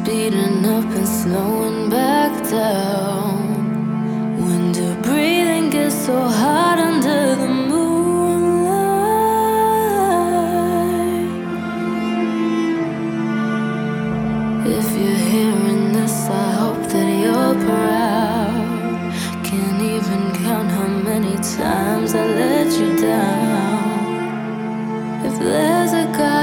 speeding up and slowing back down. When the breathing gets so hot under the moonlight. If you're hearing this, I hope that you're proud. Can't even count how many times I let you down. If there's a God